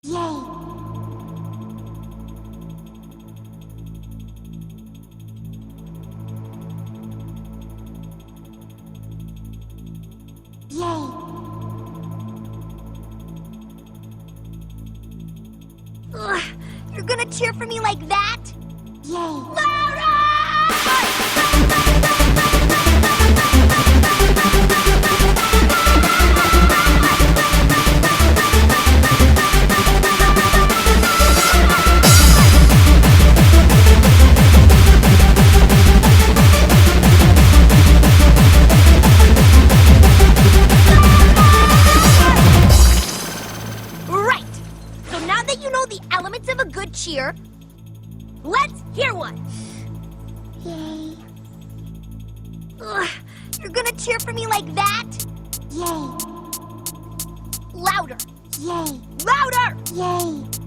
Yay! Yay! Ugh, you're gonna cheer for me like that? Yay! Louder! Right! So now that you know the elements of a good cheer, let's hear one! Yay! Ugh, you're gonna cheer for me like that? Yay! Louder! Yay! Louder! Yay!